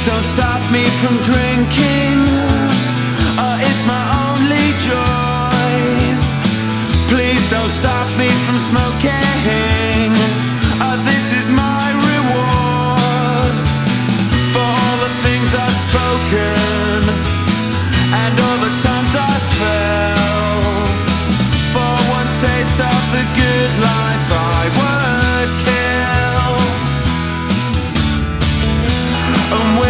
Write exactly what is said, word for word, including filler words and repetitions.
don't stop me from drinking. Uh, it's my only joy. Please don't stop me from smoking. Uh, this is my reward for all the things I've spoken and all the times I fell. For one taste of the good life